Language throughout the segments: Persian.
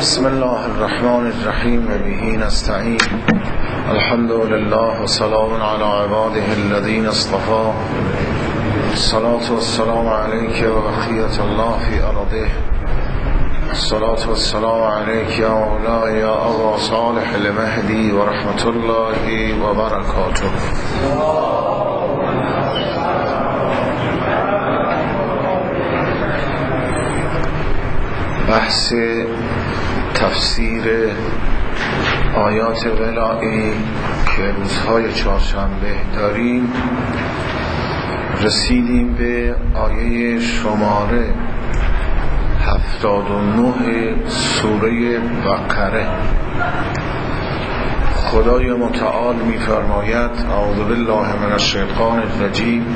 بسم الله الرحمن الرحیم و به نستعین. الحمد لله و سلام علی عباده الذین اصطفى. الصلاة والسلام علیک و بقیة الله فی ارضه. الصلاة والسلام علیک یا مولاي یا ابا صالح المهدی و رحمت الله و برکاته. بحث تفسیر آیات ولایی که روزهای چهارشنبه داریم، رسیدیم به آیه شماره 79 سوره بقره. خدای متعال می‌فرماید: اعوذ بالله من الشیطان الرجیم.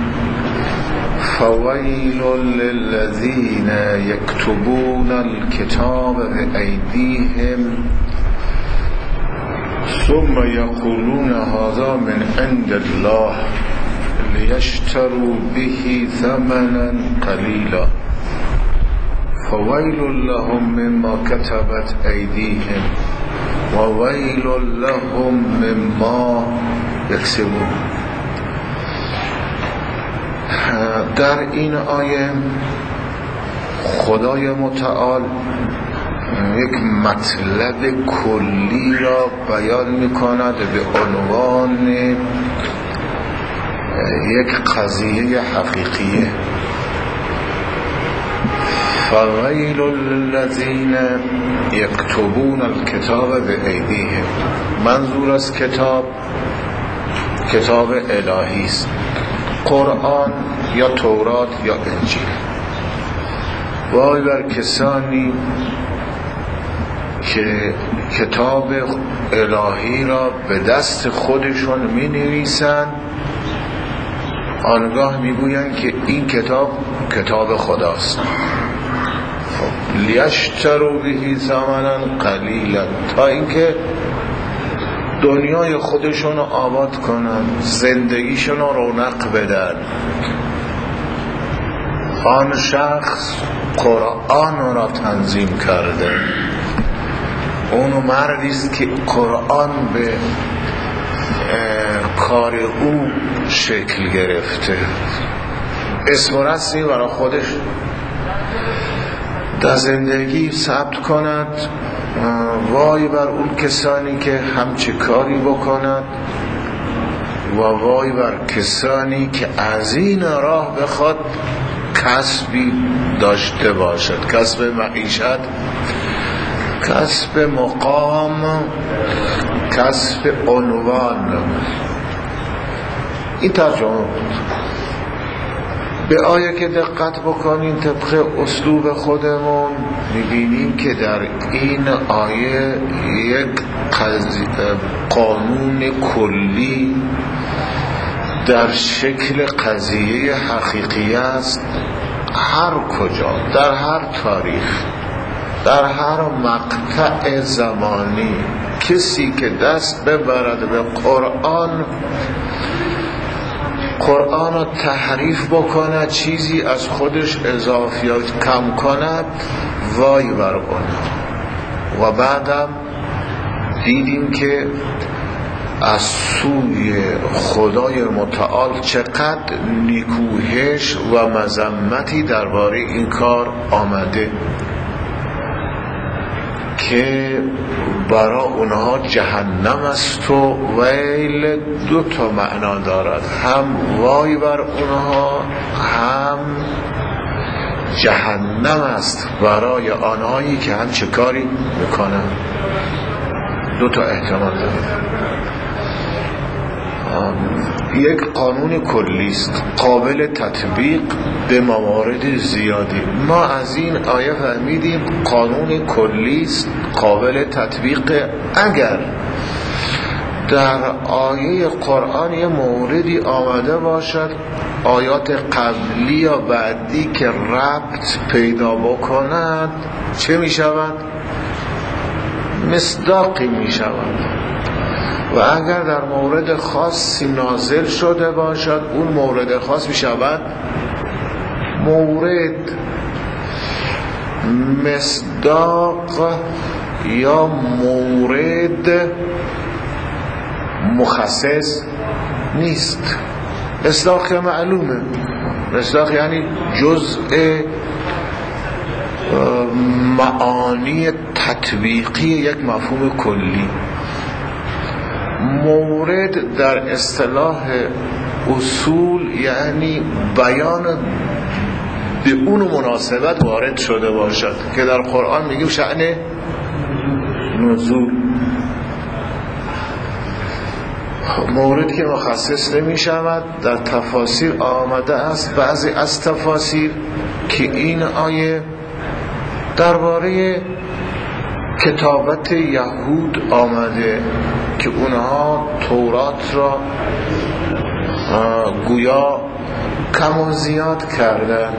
فویل للذین یکتبون الکتاب بأیدیهم ثم یقولون هذا من عند الله لیشتروا به ثمنا قلیلا فویل لهم مما كتبت ایدیهم وویل لهم مما یکسبون. در این آیه خدای متعال یک مطلب کلی را بیان می‌کند به عنوان یک قضیه حقیقیه. فویل للذین یکتبون الکتاب بأیدیهم. منظور از کتاب الهی است، قرآن یا تورات یا انجیل. وای بر کسانی که کتاب الهی را به دست خودشون می نویسن، آنگاه می گویند که این کتاب خداست. لیشتروا به ثمنا قلیلا، تا اینکه دنیای خودشون رو آباد کنن، زندگیشون رو رونق بدن. آن شخص قرآن را تنظیم کرده، اون مردی است که قرآن به کار او شکل گرفته، اسم و رسمی برای خودش در زندگی ثبت کند. وای بر اون کسانی که همچه کاری بکنند و وای بر کسانی که از این راه بخواد کسبی داشته باشد، کسب معیشت، کسب مقام، کسب عنوان. این ترجمه بود. به آیه که دقت بکنین طبق اسلوب خودمون میبینیم که در این آیه یک قانون کلی در شکل قضیه حقیقی است. هر کجا، در هر تاریخ، در هر مقطع زمانی کسی که دست ببرد به قرآن رو تحریف بکند، چیزی از خودش اضافه یا کم کند، وای بر اون. و بعدم دیدیم که از سوی خدای متعال چقدر نیکوهش و مذمتی درباره این کار آمده که برای اونها جهنم است. و ویل دو تا معنا دارد، هم وای بر اونها، هم جهنم است برای آنهایی که هم چه کاری میکنن. دو تا احتمال دارد. یک قانون کلی است قابل تطبیق به موارد زیادی. ما از این آیه فهمیدیم قانون کلی است قابل تطبیق اگر در آیه قرآن یه موردی آمده باشد، آیات قبلی یا بعدی که ربط پیدا بکند، چه می شود؟ مصداقی می شود. و اگر در مورد خاصی نازل شده باشد، اون مورد خاص می شود مورد مصداق یا مورد مخصص نیست. مصداق معلومه، مصداق یعنی جزء معانی تطبیقی یک مفهوم کلی. مورد در اصطلاح اصول یعنی بیان به اون مناسبت وارد شده باشد که در قرآن میگیم شأن نزول. مورد که مخصص نمی شود در تفاسیر آمده است، بعضی از تفاسیر که این آیه درباره کتابت یهود آمده که اونها تورات را گویا کم و زیاد کردن.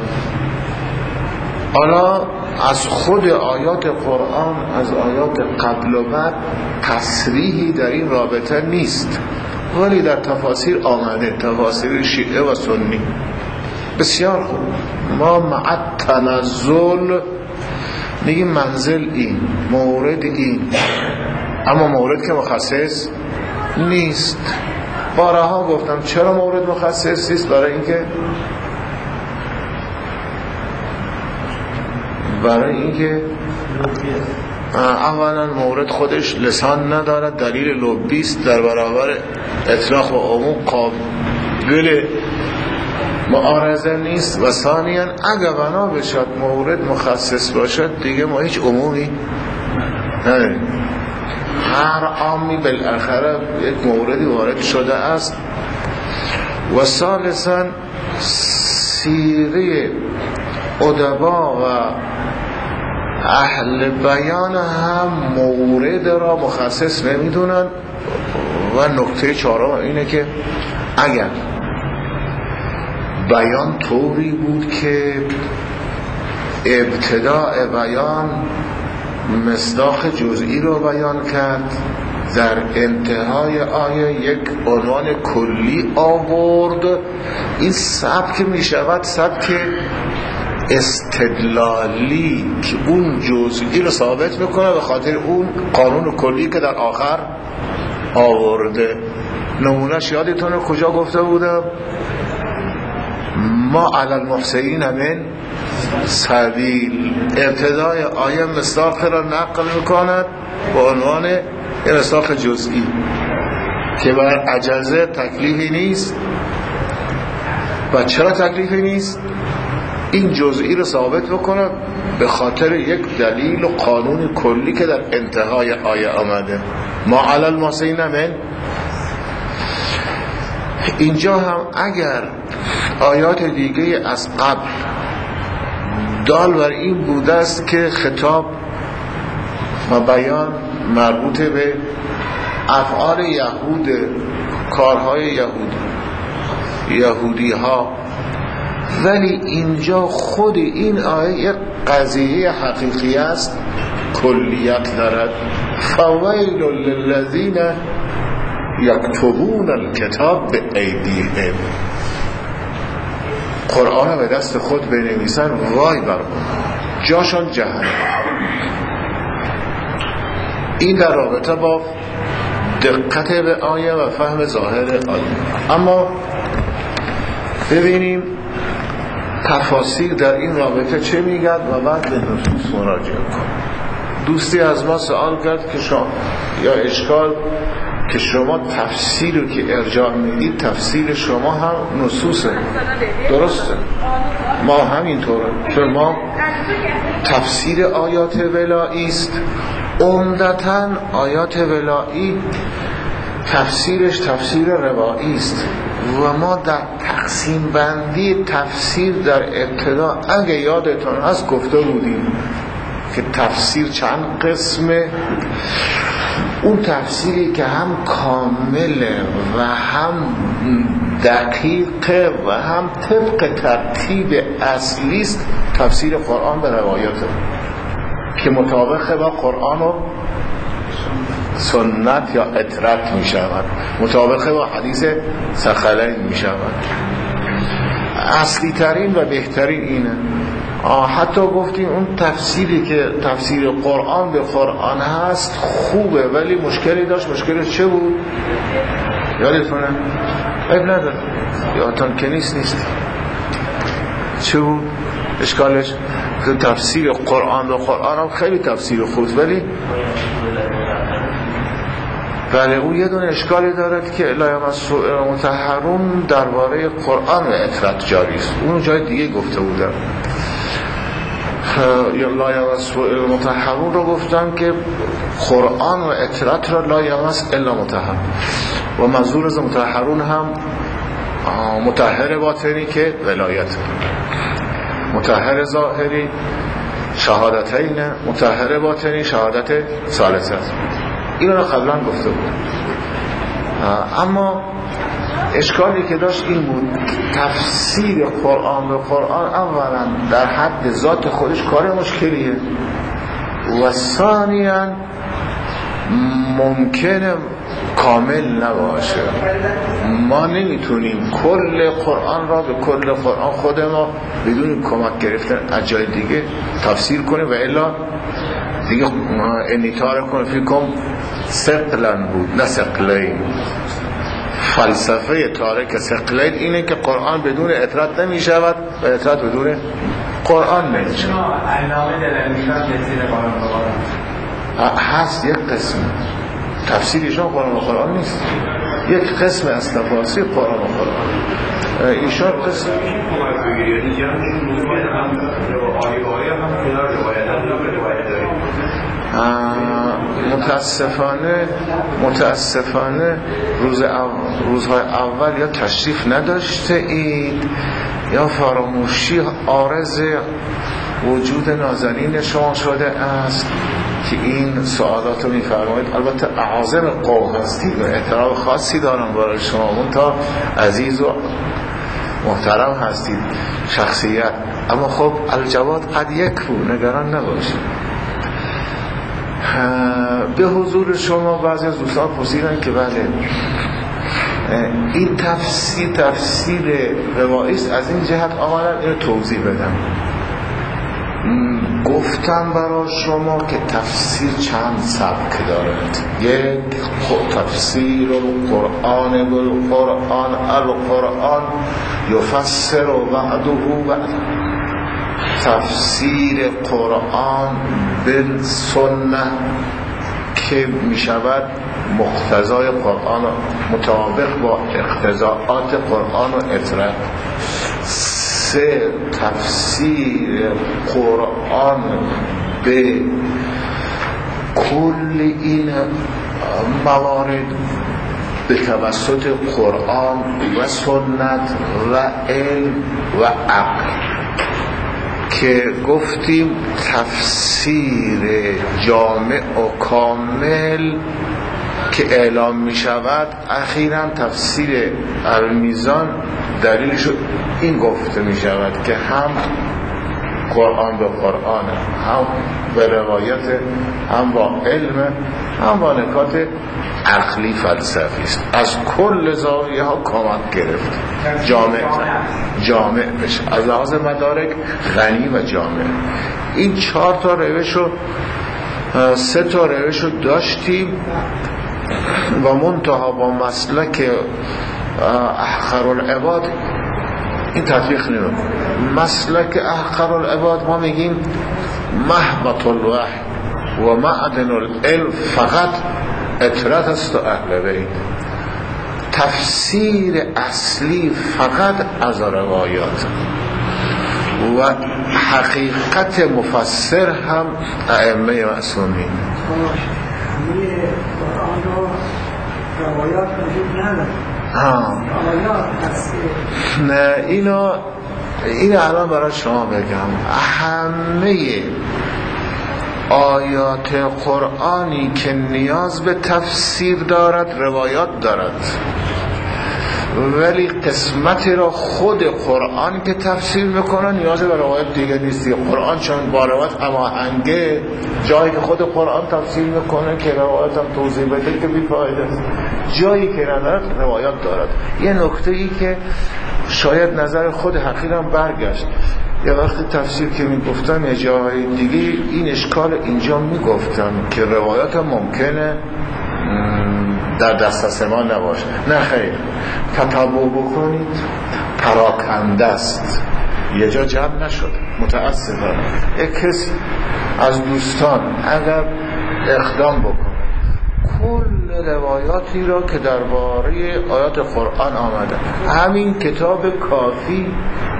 حالا از خود آیات قرآن، از آیات قبل و بعد تصریحی در این رابطه نیست، ولی در تفاسیر آمده، تفاسیر شیعه و سنی. بسیار خوب، ما مع تنزل میگیم منزل این، مورد این، اما مورد که مخصص نیست. بارها گفتم چرا مورد مخصص نیست؟ برای اینکه اولا مورد خودش لسان ندارد، دلیل لبیست، در برابر اطلاق و عموم قابل معارضه نیست. و ثانیا اگر بنا بشد مورد مخصص باشد دیگه ما هیچ عمومی نداریم، هر عامی بالاخره یک موردی وارد شده است. و ثالثا سیره ادبا و اهل بیان هم مورد را مخصص نمیدونن. و نکته چهارم اینه که اگر بیان طوری بود که ابتداء بیان مصداق جزئی رو بیان کرد، در انتهای آیه یک عنوان کلی آورد، این سبک می شود سبک استدلالی که اون جزئی رو ثابت میکنه به خاطر اون قانون کلی که در آخر آورده. نمونهش یادتونه کجا گفته بودم؟ ما علی المحسنین من سبیل. ابتدای آیه مصداق را نقل میکند به عنوان مصداق جزئی که بر عجزه تکلیفی نیست. و چرا تکلیفی نیست؟ این جزئی رو ثابت بکنه به خاطر یک دلیل و قانون کلی که در انتهای آیه آمده. ما علی المحسنین من. اینجا هم اگر آیات دیگه از قبل دال بر این بوده است که خطاب و بیان مربوط به افعال یهود، کارهای یهودی ها، ولی اینجا خود این آیه یک قضیه حقیقی است، کلیت دارد. فویل للذین یکتبون الکتاب بایدیهم. قرآن به دست خود بنویسن، وای بر اون، جاشان جهنم. این در رابطه با دقت به آیه و فهم ظاهر آیه. اما ببینیم تفاسیر در این رابطه چه میگن و بعد به نصوص مراجعه کنیم. دوستی از ما سوال کرد که شما یا اشکال که شما تفسیر رو که ارجاع میدید تفسیر شما هم نصوصه. درسته، ما همینطوره، چون ما تفسیر آیات ولایی است. عمدتاً آیات ولایی تفسیرش تفسیر روایی است و ما در تقسیم بندی تفسیر در ابتدا اگه یادتون هست گفته بودیم که تفسیر چند قسمه. اون تفسیری که هم کامله و هم دقیقه و هم طبق ترتیب اصلی است تفسیر قرآن به روایاته که مطابق با قرآن و سنت یا اطرت می شود، مطابق با حدیث ثقلین می شود. اصلی ترین و بهترین اینه. حتی گفتیم اون تفسیری که تفسیر قرآن به قرآن هست خوبه، ولی مشکلی داشت. مشکلش چه بود؟ یادتونه؟ عیب نداره، یادتون که نیست. چه بود اشکالش؟ که تفسیر قرآن به قرآن هم خیلی تفسیر خوبه، ولی بله اون یه دونه اشکالی دارد که لا یمسه المطهرون درباره قرآن و عترت جاری است. اون جای دیگه گفته بودم. یا لا یمسه المطهرون رو گفتم که قرآن و عترت را لا یمس الا مطهر، و منظور از مطهرون هم مطهر باطنی که ولایت، مطهر ظاهری شهادتین، مطهر باطنی شهادت ثالثه. این رو قبلا گفته بود. اما اشکالی که داشت این بود تفسیر قرآن به قرآن اولا در حد ذات خودش کار مشکلیه، و ثانیاً ممکنه کامل نباشه. ما نمیتونیم کل قرآن را به کل قرآن خود ما بدون کمک گرفتن از جای دیگه تفسیر کنیم، و الا دیگه انیتار کنیم فیکم ثقلن بود نه ثقلین. فلسفه تارک ثقلین اینه که قرآن بدون عترت نمی شود و عترت بدون قرآن نمی شود. هست یک قسم تفسیرشان قرآن و قرآن نیست، یک قسم از تفاسیر قرآن و قرآن ایشان قسم متاسفانه روزهای اول یا تشریف نداشته اید یا فراموشی عارض وجود نازنین شما شده است که این سوالات رو میفرمایید. البته اعاظم قوم هستید و احترام خاصی دارم برای شما، اون تا عزیز و محترم هستید شخصیت، اما خب الجواد قد یکفو، نگران نباشید. به حضور شما بعضی از دوستان پرسیدن که بله این تفسیر روایی است، از این جهت آمدن اینو توضیح بدم. گفتم برای شما که تفسیر چند سبک دارد. یک تفسیر القرآن بالقرآن، القرآن یفسر بعده بعد، تفسیر قرآن بالسنه که می شود مقتضای قرآن مطابق با اقتضاعات قرآن و عترت. سه تفسیر قرآن به کل این موارد به توسط قرآن و سنت و علم و عقل که گفتیم تفسیر جامع و کامل که اعلام می شود. اخیراً تفسیر المیزان دلیلش این گفته می شود که هم قرآن به قرآن، هم به روایت، هم با علم، هم با نکات عقلی فلسفی است. از کل زاویه ها کمک گرفت، جامع بشه، از لحاظ مدارک غنی و جامع. این 4 تا روش رو 3 تا روش رو داشتیم و منتها با مسلک احقر العباد این تطبیق نمی‌کنه. مسلک احقر العباد ما میگیم محبط الوحی و معدن العلم فقط عترت است و اهل بیت. تفسیر اصلی فقط از روایات و حقیقت مفسر هم ائمه معصومین. روایات وجود نداره. نه اینو الان برای شما بگم. همه آیات قرآنی که نیاز به تفسیر دارد روایات دارد، ولی قسمتی را خود قرآن که تفسیر میکنه نیاز به روایت دیگه نیستی. قرآن چون با روایت هماهنگه، جایی که خود قرآن تفسیر میکنه که روایت هم توضیح بده که بی‌فایده است، جایی که ندارد روایت دارد. یه نکته ای که شاید نظر خود حقیرم برگشت، یه وقتی تفسیر که میگفتم یه جای دیگه این اشکال اینجا میگفتم که روایات ممکنه در دسترس ما نباشه. نه خیر، تتبع بکنید، پراکنده است، یه جا جمع نشد. متاسفانه یک کسی از دوستان اگر اقدام بکنه کل روایاتی را که درباره آیات قرآن آمده، همین کتاب کافی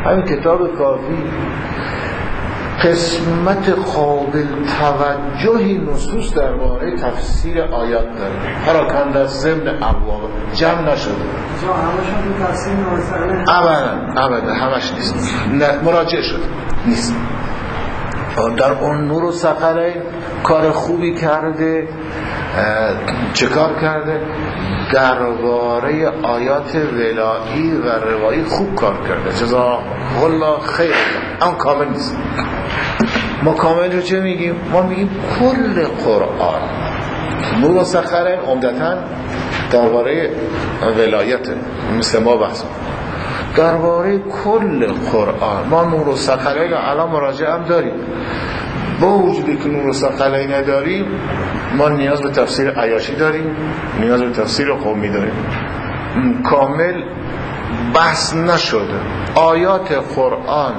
قسمت قابل توجهی نصوص درباره تفسیر آیات داره، پراکنده از ضمن ابواب، جمع نشده. همشون تفسیر نوسقلین؟ ابدا همش نیست، مراجعه شده نیست. در اون نور ثقلین کار خوبی کرده. چه کار کرده؟ درباره آیات ولایی و روایی خوب کار کرده، جزاهم الله خیر. اما کامل نیست. ما کامل رو چه میگیم؟ ما میگیم کل قرآن. نور ثقلین عمدتاً درباره ولایت، مثل ما بحث درباره کل قرآن. ما نور ثقلین الان مراجعه هم داریم. با وجودی که نور ثقلین نداریم، ما نیاز به تفسیر عیاشی داریم، نیاز به تفسیر قومی داریم. کامل بحث نشده. آیات قرآن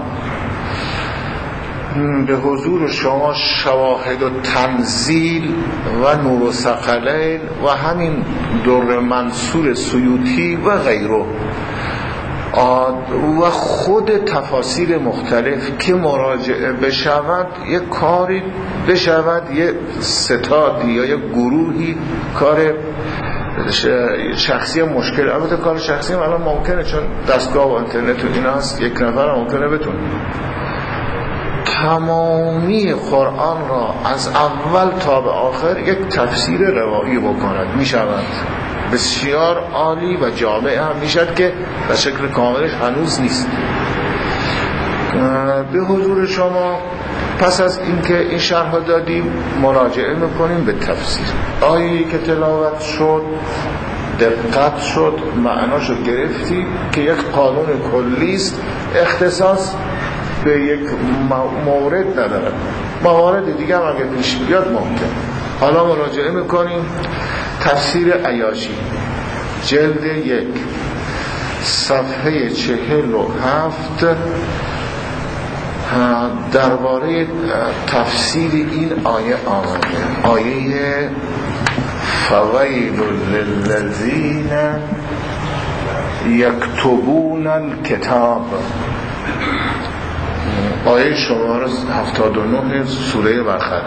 به حضور شما شواهد و تنزیل و نور ثقلین و همین در منصور سیوطی و غیره و خود تفاسیر مختلف که مراجعه بشود، یک کاری بشود، یک ستادی یا یک گروهی کار شخصی مشکل. البته کار شخصی هم الان ممکنه، چون دستگاه و اینترنت و اینا هست، یک نفر ممکنه بتونه تمامی قرآن را از اول تا به آخر یک تفسیر روایی بکند. می شود بسیار عالی و جامع هم میشد که به شکل کاملش هنوز نیست. به حضور شما پس از اینکه این شرح دادیم مراجعه میکنیم به تفسیر. آیه‌ای که تلاوت شد، دقت شد، معناشو گرفتی که یک قانون کلی است، اختصاص به یک مورد نداره. موارد دیگه هم اگه پیش بیاد ممکن. حالا مراجعه میکنیم تفسیر عیاشی جلد 1 صفحه 47 درباره تفسیر این آیه آمده. آیه فویل للذین یکتبون الکتاب، آیه شماره 79 سوره بقره.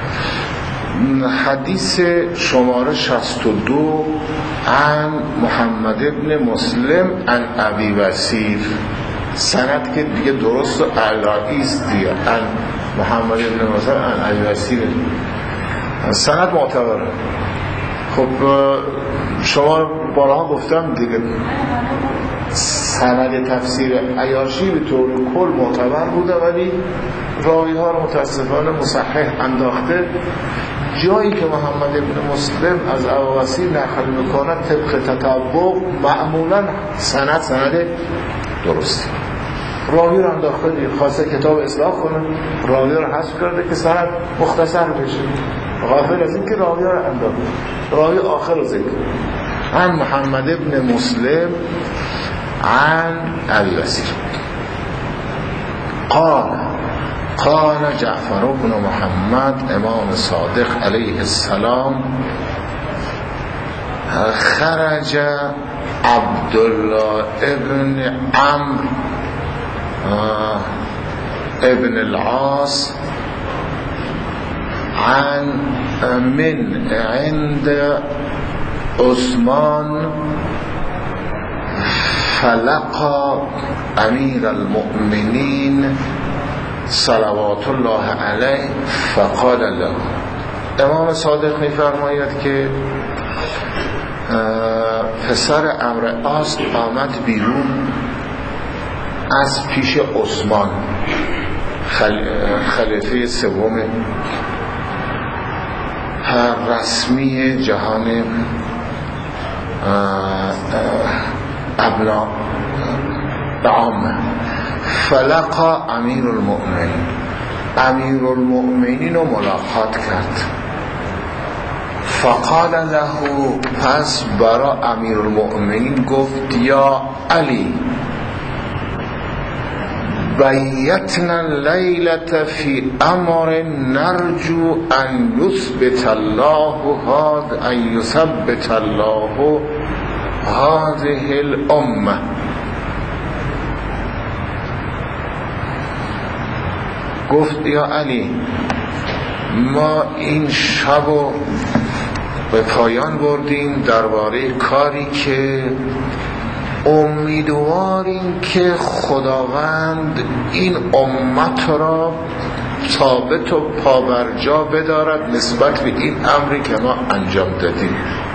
حدیث شماره 62 عن محمد ابن مسلم عن ابی وسیر، سند که دیگه درست و علایی است دیگه، عن محمد ابن مسلم عن ابی وسیر، سند معتبره. خب شما بارها گفتم دیگه، سند تفسیر عیاشی به طور کل معتبر بوده، ولی راوی ها رو متاسفانه مصحح انداخته. جایی که محمد ابن مسلم از ابی وسیر نقل میکنه طبق تتبع معمولا سند درستی، راوی رو انداخته دیگه، خواسته کتاب اصلاح کنه، راوی رو حذف کرده که سند مختصر بشه، غافل از این که راوی رو انداخته. راوی آخر رو ذکر عن محمد ابن مسلم عن ابی وسیر قال جعفر بن محمد امام صادق علیه السلام خرج عبدالله ابن عمرو ابن العاص من عند عثمان فلقى امیر المؤمنین صلوات الله علیه فقال له. امام صادق می‌فرماید که پسر عمرو عاص آمد بیرون از پیش عثمان، خلیفه سوم رسمی جهان ابنا عامه. فلقا امیر المؤمنین رو ملاقات کرد. فقال له، پس برا امیر المؤمنین گفت یا علی بیتنا اللیلة فی امر نرجو ان یثبت الله هذه الامه. گفت یا علی ما این شب رو به پایان بردیم درباره کاری که امیدواریم که خداوند این امت را ثابت و پابرجا بدارد نسبت به این امری که ما انجام دادیم.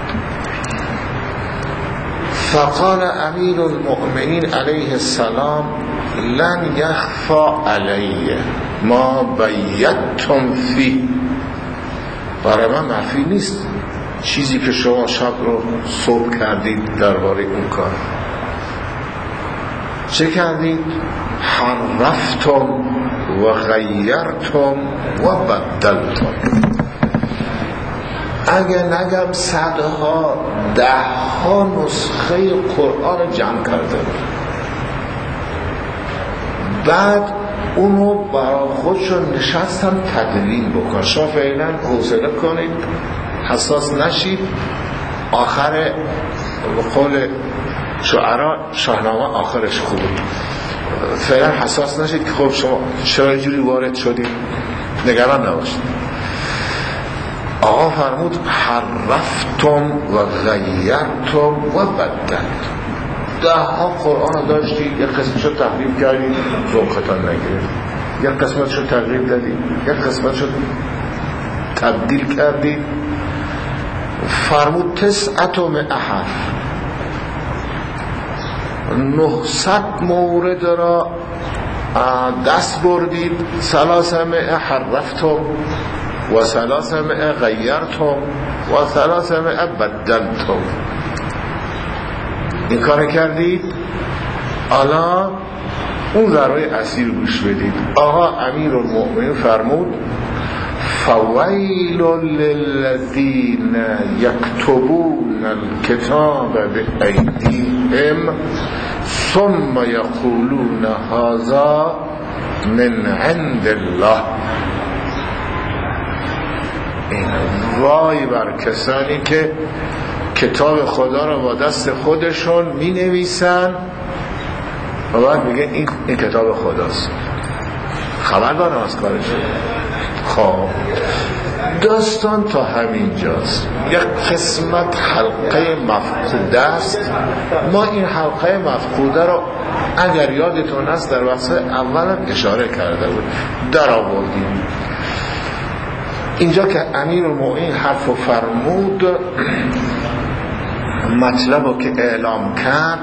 فقال امیر المؤمنین علیه السلام لن یخفا علیه ما بیتم فی، برای من مخفی نیست چیزی که شما شب رو صبح کردید درباره اون کار. چه کردید؟ حرفتم و غیرتم و بدلتم. اگه نگم صدها دهها نسخه قرآن جمع کرده، بعد اونو برای خودشون نشستم تدوین بکن. شما فعلا حوصله کنید، حساس نشید. آخر قول شعرا شاهنامه آخرش خوبه، فعلا حساس نشید که خب شما چرا اینجوری وارد شدید، نگران نباشید. آقا فرمود حرفتم و غیرتم و بدلتم. ده ها قرآن داشتید، یک قسمتشو تحریف کردید ذوقتان نگرفت، یک قسمتشو تغییر دادید، یک قسمتشو تبدیل کردید. فرمود 900 حرف، 900 مورد را دست بردید. 300 حرفتم و 300 غیرتم و 300 بدلتم. این کار کردید. حالا اون ذرای اصیل گوش بدید. آقا امیر المؤمنین فرمود فویل للذین یکتبون الکتاب بایدیهم ثم یقولون هذا من عند الله. این وای بر کسانی که کتاب خدا را با دست خودشون می نویسن و بعد میگه این کتاب خداست. خبر دارم از کارشون. خب داستان تا همین جاست. یک قسمت حلقه مفقوده است. ما این حلقه مفقوده رو اگر یادتون است در بحث اولم اشاره کرده بود، در آوردیم. اینجا که امیر المؤمنین حرف و فرمود، مطلب رو که اعلام کرد،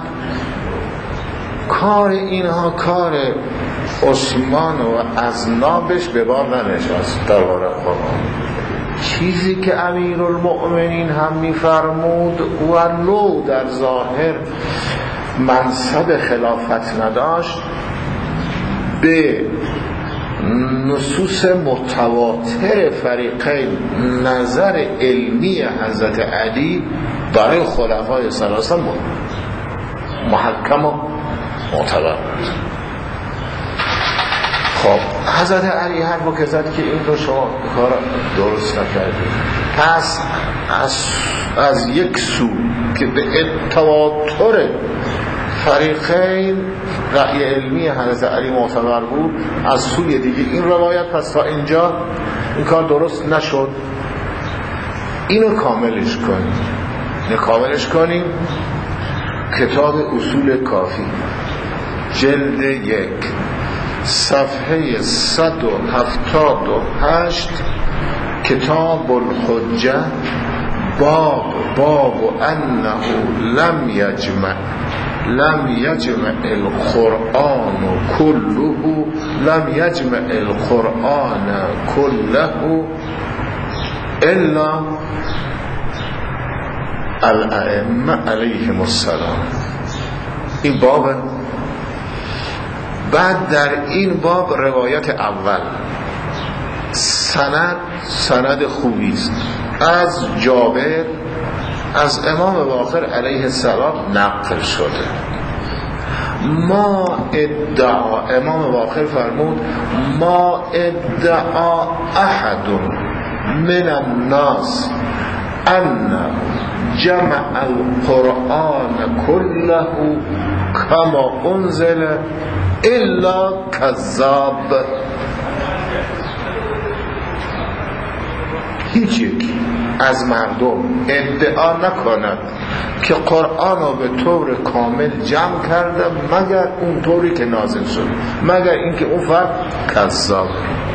کار اینها کار عثمان و اذنابش به بار ننشست درباره قرآن. چیزی که امیر المؤمنین هم میفرمود ولو در ظاهر منصب خلافت نداشت، به نصوص متواتر فریقین نظر علمی حضرت علی برای خلفای ثلاثه محکم و معتبر بود. خب حضرت علی حرفو که زد که این رو شما کار درست نکردید، پس از یک سو که به تواتر فریقین رأی علمی حضرت علی معتبر بود، از سوی دیگه این روایت پس تا اینجا این کار درست نشد. اینو کاملش کنیم. کتاب اصول کافی جلد 1 صفحه 178 کتاب الحجه باب انه لم یجمع القرآن كله الا الائمه علیهم السلام. این باب بعد در این باب روایت اول سند خوبی است، از جابر از امام باقر علیه السلام نقل شده. ما ادعا، امام باقر فرمود ما ادعا احد من الناس ان جمع القرآن كله كما انزل الا كذاب. هیچ یک از مردم ادعا نکند که قرآن را به طور کامل جمع کرده مگر اون طوری که نازل شد، مگر اینکه اون فرد کذاب.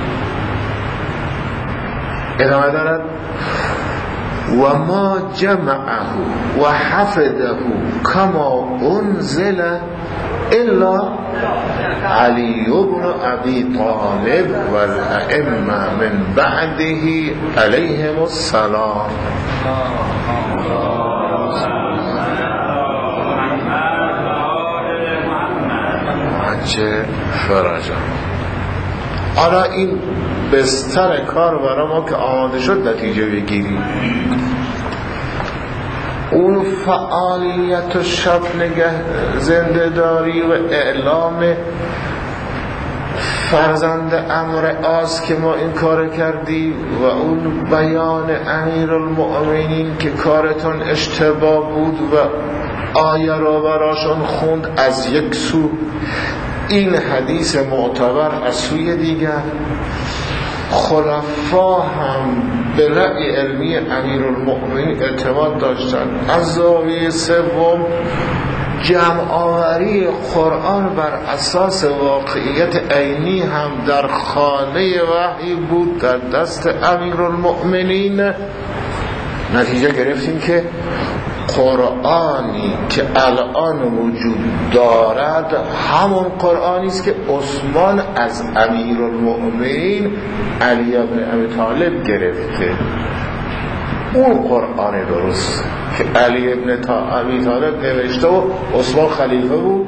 ادامه دارد و ما جمعه و حفظه کما انزل الا علی بن ابی طالب و الائمه من بعده علیهم السلام. چه فرجا. حالا این بستر کار برای ما که آماده شد نتیجه بگیریم. اون فعالیت و شب نگه زنده داری و اعلام فرزند امر آس که ما این کار کردیم و اون بیان امیرالمؤمنین که کارتون اشتباه بود و آیه را براشون خوند از یک سو، این حدیث معتبر از سوی دیگر. خلفا هم به رأی علمی امیرالمؤمنین اعتماد داشتند. از زاویه سوم جمع آوری قرآن بر اساس واقعیت عینی هم در خانه وحی بود در دست امیرالمؤمنین. نتیجه گرفتیم که قرآنی که الان وجود دارد همون قرآنی است که عثمان از امیرالمؤمنین علی بن ابی طالب گرفته. اون قرآن درست که علی بن ابی طالب نوشته و عثمان خلیفه بود،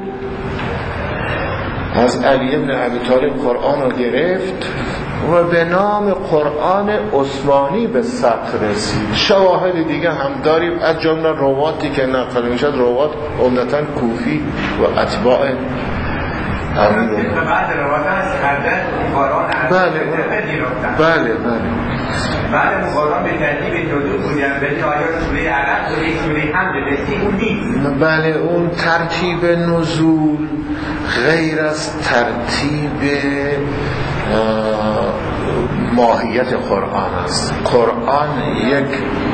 از علی بن ابی طالب قرآن رو گرفت و به نام قرآن عثمانی به ثبت رسید. شواهد دیگه هم داریم از جمله رواتی که نقل میشد، روات عمدتاً کوفی و اتباع امیر. بعد روات از کردن قرآن بله بعد مقارن به ترتیب نزول بودن به آیات سوره علق و سوره حمد رسید اون نیست. بله اون ترتیب نزول غیر از ترتیب ماهیت قرآن است. قرآن یک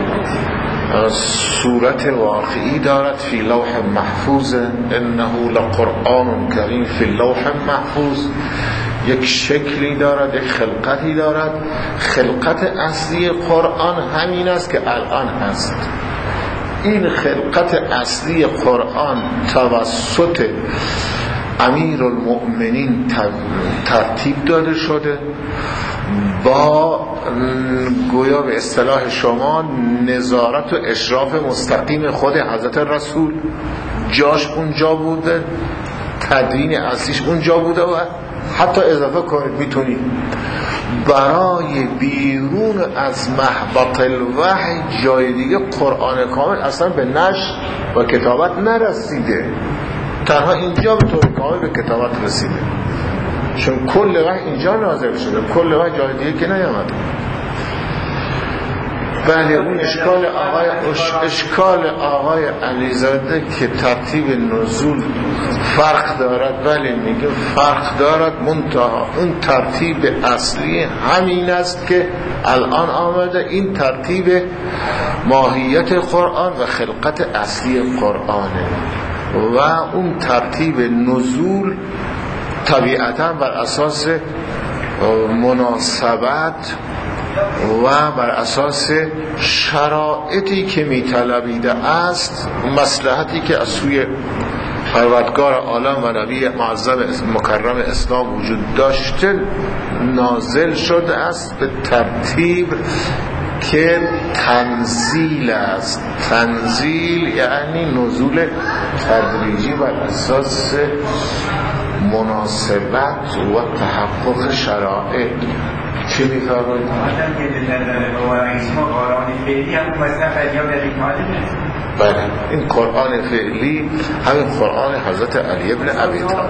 صورت واقعی دارد فی لوح محفوظ، انه لقرآن کریم فی لوح محفوظ. یک شکلی دارد، یک خلقتی دارد. خلقت اصلی قرآن همین است که الان هست. این خلقت اصلی قرآن توسط امیرالمؤمنین ترتیب داده شده با گویا به اصطلاح شما نظارت و اشراف مستقیم خود حضرت رسول. جاش اونجا بوده، تدوین اصلیش اونجا بوده و حتی اضافه کنید میتونید برای بیرون از محبط الوحی جای دیگه قرآن کامل اصلا به نشر و کتابت نرسیده، تنها اینجا به طور کامل به کتابت رسیده، چون کل وحی اینجا نازل شده، کل وحی جای دیگه که نیامده. بله اون اشکال آقای علیزاده که ترتیب نزول فرق دارد، بله میگه فرق دارد، منتها اون ترتیب اصلی همین است که الان آمده. این ترتیب ماهیت قرآن و خلقت اصلی قرآنه و اون ترتیب نزول طبیعتا بر اساس مناسبت و بر اساس شرایطی که میطلبیده است، مصلحتی که از سوی پروردگار عالم و نبی معظم مکرم اسلام وجود داشته نازل شده است به ترتیب که تنزیل است. تنزیل یعنی نزول تدریجی بر اساس مناسبت و تحقق شرایط. چی میفرمایید؟ بله، این قرآن فعلی همین قرآن حضرت علی ابن ابی طالب.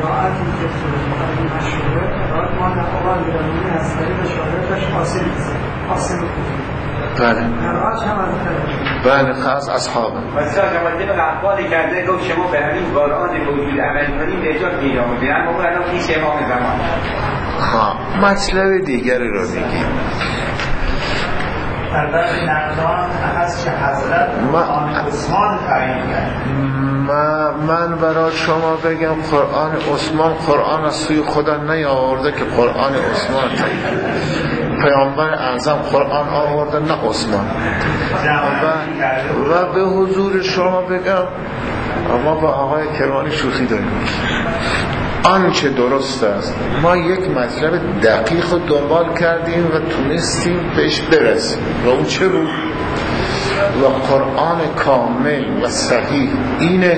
بله بله خاص اصحابه مثلا جماعتی به احوال کرده گفت شما به همین قرآن وجود عمل کنید به جا قیام بیان ما الان پیش امام زمان. ها مطلب دیگری رو میگیم. البته نقدان هست که حضرت قرآن عثمان تعیین کرد. من برای شما بگم قرآن عثمان قرآن از سوی خدا نیاورده که قرآن عثمان تعیین. پیامبر اعظم قرآن آورده نه عثمان. و به حضور شما بگم اما با آقای کرمانی شوخی داریم. آنچه درست است ما یک مطلب دقیق رو دنبال کردیم و تونستیم بهش برسیم و اون چه بود؟ و قرآن کامل و صحیح اینه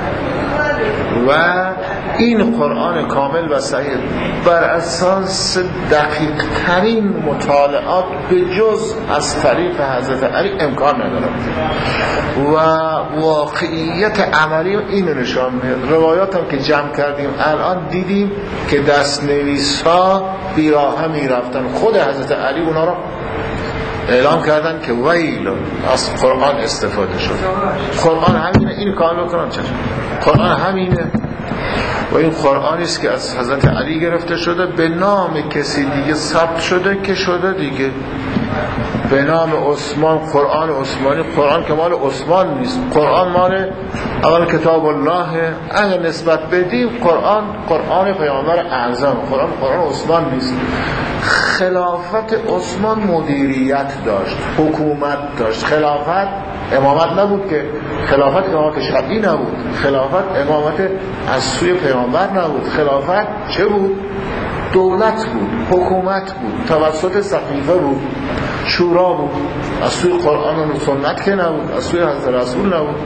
و این قرآن کامل و صحیح بر اساس دقیق ترین مطالعات به جز از طریق حضرت علی امکان نداره و واقعیت عملی این نشان میده. روایات هم که جمع کردیم الان دیدیم که دست نویسا بیراه میرفتن، خود حضرت علی اونا را اعلام کردن که ویل از قرآن استفاده شد. قرآن همینه، این کار بکنن چشم قرآن همینه و این قرآنی است که از حضرت علی گرفته شده، به نام کسی دیگه ثبت شده که شده دیگه به نام عثمان. قرآن عثمانی، قرآن که مال عثمان نیست، قرآن مال اول کتاب الله. اگر نسبت بدیم قرآن پیامبر اعظم، قرآن عثمان نیست. خلافت عثمان مدیریت داشت، حکومت داشت. خلافت امامت نبود که، خلافت امامت شرعی نبود، خلافت امامت از سوی پیامبر نبود. خلافت چه بود؟ دولت بود، حکومت بود، توسط سقیفه بود، شورا بود، از سوی قرآن و سنت که نبود، از سوی حضرت رسول نبود.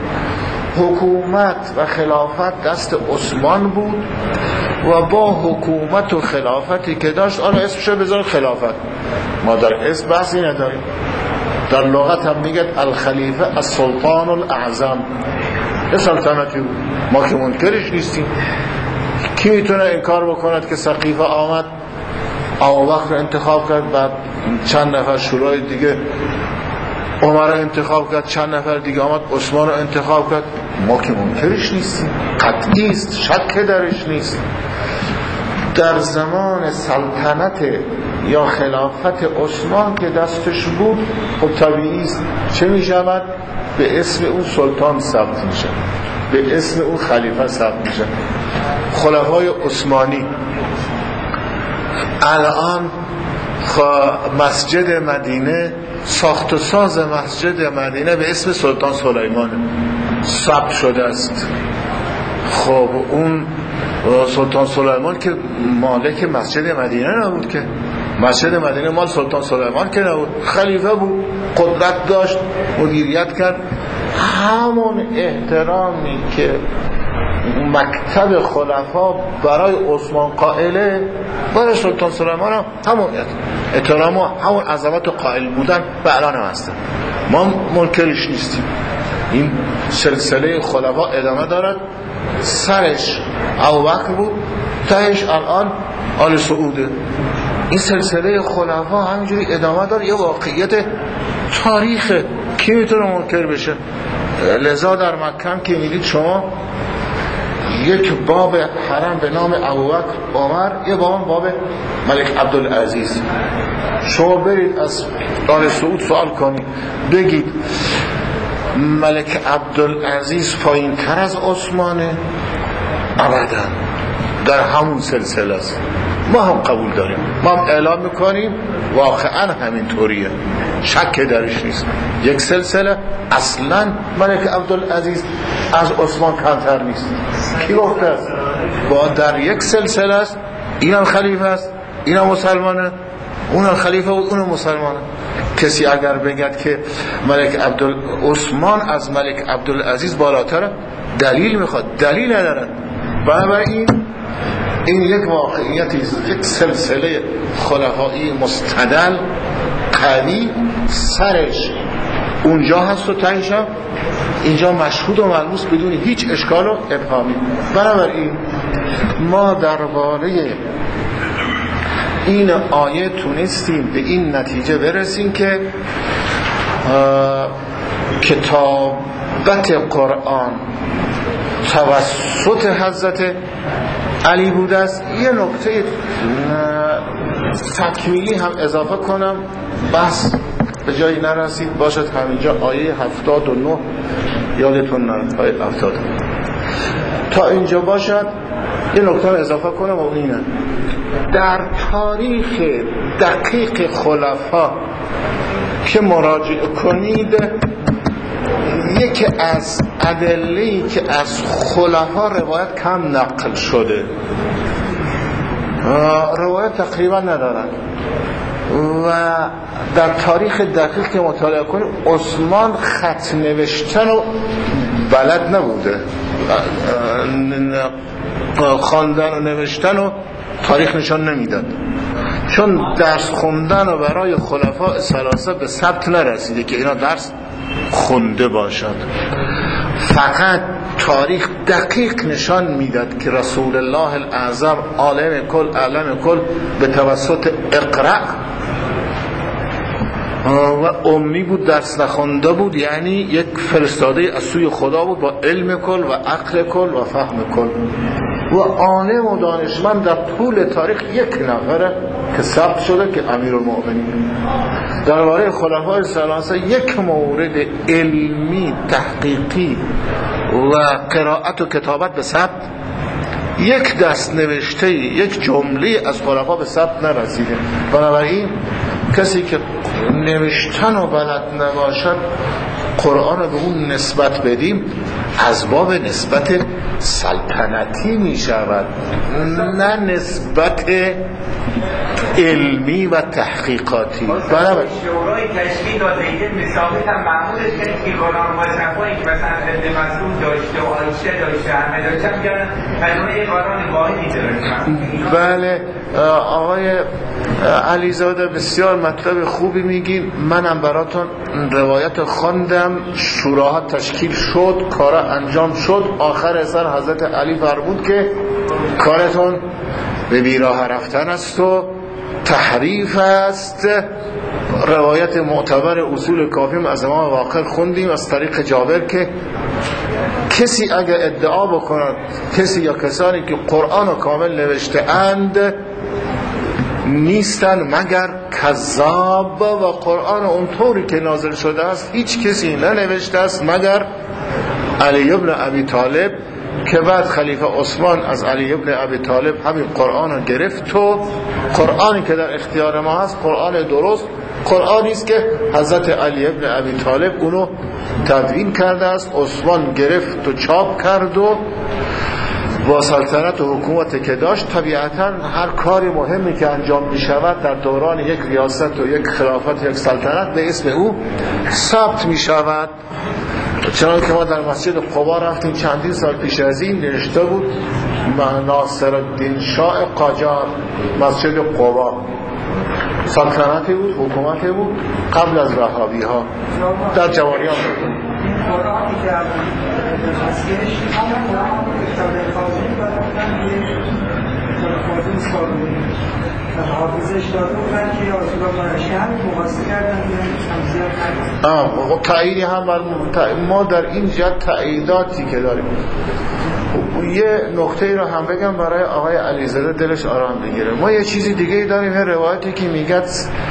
حکومت و خلافت دست عثمان بود و با حکومت و خلافتی که داشت آن اسمشو بذار خلافت. ما در اسم بحثی نداریم. در لغت هم میگه الخلیفه السلطان الاعظم، یه سلطنتی بود، ما که منکرش نیستیم. کی میتونه انکار بکند که سقیفه آمد ابوبکر انتخاب کرد، بعد چند نفر شورای دیگه عمر انتخاب کرد، چند نفر دیگه آمد عثمان رو انتخاب کرد؟ ما که منکرش نیستیم، قطعی است، شک درش نیست. در زمان سلطنت یا خلافت عثمان که دستش بود خب طبیعی است چه می شود؟ به اسم اون سلطان ثبت میشه، به اسم اون خلیفه ثبت میشه. خلفای عثمانی الان مسجد مدینه، ساخت و ساز مسجد مدینه به اسم سلطان سلیمان ثبت شده است. خب اون سلطان سلیمان که مالک مسجد مدینه نبود که، مسجد مدینه مال سلطان سلیمان که نبود، خلیفه بود، قدرت داشت، مدیریت کرد. همون احترامی که مکتب خلفا برای عثمان قائله برای سلطان سلیمان هم همون احترام و همون عظمت و قائل بودن و الان هم هستن. ما منکرش نیستیم. این سلسله خلفا ادامه دارد، سرش ابوبکر بود، تهش الان آل سعوده. این سلسله خلفا همینجوری ادامه داره، یه واقعیت تاریخ، کی میتونه منکر بشه؟ لذا در مکه که میدید شما یک باب حرم به نام ابوبکر عمر، یه باب ملک عبدالعزیز. شما برید از آل سعود سوال کنید، بگید ملک عبدالعزیز پایین تر از عثمانه؟ ابدا، در همون سلسله است. ما هم قبول داریم، ما هم اعلام میکنیم واقعا همین طوریه، شک درش نیست. یک سلسله اصلا ملک عبدالعزیز از عثمان کمتر نیست. کی گفته است؟ با در یک سلسله است، اینم خلیفه است، اینم مسلمانه، اونم خلیفه بود، اونم مسلمانه. کسی اگر بگد که ملک عثمان از ملک عبدالعزیز بالاتره، دلیل میخواد، دلیل نداره. بنابراین این یک واقعیتی، یک سلسله خلفایی مستدل قوی سرش اونجا هست و تنشم اینجا مشهود و ملموس بدون هیچ اشکال و ابهامی. بنابراین ما درباره این آیه تونستیم به این نتیجه برسیم که کتابت قرآن توسط حضرت علی بوده است. یه نکته تکمیلی هم اضافه کنم، بس به جایی نرسید باشد همینجا آیه 79 یادتون نرد، آیه 70 تا اینجا باشد. یه نکته اضافه کنم و اینه در تاریخ دقیق خلفا که مراجعه کنید، یکی از ادله‌ای که از خلفا روایت کم نقل شده، روایت تقریبا ندارن و در تاریخ دقیق که مطالعه کنید عثمان خط نوشتن و بلد نبوده، خواندن و نوشتن و تاریخ نشان نمیداد، چون درس خوندن و برای خلفاء ثلاثه به ثبت نرسیده که اینا درس خونده باشد. فقط تاریخ دقیق نشان میداد که رسول الله الاعظم عالم کل علم کل به توسط اقرأ و امی بود، درس نخونده بود، یعنی یک فرستاده از سوی خدا بود با علم کل و عقل کل و فهم کل و عالم و دانشمند در طول تاریخ یک نفره که ثبت شده که امیرالمؤمنین. درباره خلفای ثلاثه یک مورد علمی تحقیقی و قرائت و کتابت به ثبت، یک دست نوشته یک جمله از خلفا به ثبت نرسیده. بنابراین کسی که نوشتن و بلد نباشد قرآن رو به اون نسبت بدیم از باب نسبت سلطنتی می شود، نه نسبت علمی و تحقیقاتی. بنابراین شورای تشکیل داده ایده مثابت هم معمولش که قرآن مصرفایی که مثلا ابن مسعود داشته و عایشه داشته همه داشته هم کردن بدون یک قرآن واحدی داشته. بله آقای علیزاده بسیار مطلب خوبی میگین. منم براتون روایت خواندم، شوراها تشکیل شد، کارا انجام شد، آخر سر حضرت علی فرمود که کارتون به بیراه رفتن است و تحریف است. روایت معتبر اصول کافیم از امام واقع خوندیم از طریق جابر که کسی اگر ادعا بکند کسی یا کسانی که قرآن کامل نوشته اند نیستن مگر کذاب و قرآن اونطوری که نازل شده است هیچ کسی ننوشته است مگر علی ابن ابی طالب، که بعد خلیفه عثمان از علی ابن ابی طالب همین قرآن رو گرفت و قرآنی که در اختیار ما هست قرآن درست، قرآنی است که حضرت علی ابن ابی طالب اونو تدوین کرده است، عثمان گرفت و چاپ کرد و با سلطنت و حکومت که داشت طبیعتا هر کاری مهمی که انجام می شود در دوران یک ریاست و یک خلافت یک سلطنت به اسم او ثبت می شود. چنانکه که ما در مسجد قبا رفتیم چندین سال پیش از این نوشته بود ناصر الدین شاه قاجار، مسجد قبا سلطنتی بود، حکومتی بود قبل از وهابی ها در جوانیان بود. قرآنی که تصویرش همون کتاب کاظمی و کتاب کاظمی سالونی حافظش داده بودن که آسولا برشی همین مقاسه کردن تاییدی هم ما در این جهت تاییداتی که داریم. یه نکته رو هم بگم برای آقای علیزاده دلش آرام بگیره. ما یه چیزی دیگه داریم، یه روایتی که میگه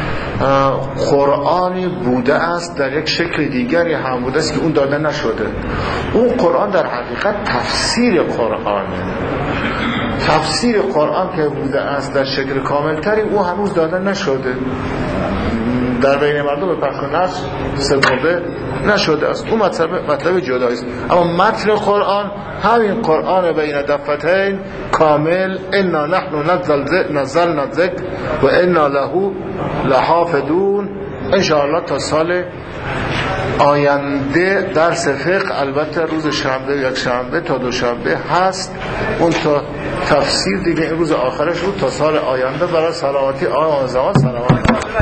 قرآنی بوده است در یک شکل دیگری هم بوده است که اون داده نشده. اون قرآن در حقیقت تفسیر قرآنه، تفسیر قرآن که بوده است در شکل کاملتری او هنوز داده نشده، در بین مردم به پخش و نشر سپرده نشده است. اون مطلب جدایی است. اما متن قرآن همین قرآن بین دفتین کامل، انا نحن نزلنا الذکر و انا له لحافظون، ان شاء الله تا سال آینده درس فقه البته روز شنبه، یک شنبه تا دوشنبه هست، اون تا تفسیر دیگه این روز آخرش بود تا سال آینده برای سلامتی آن زمان سلامت.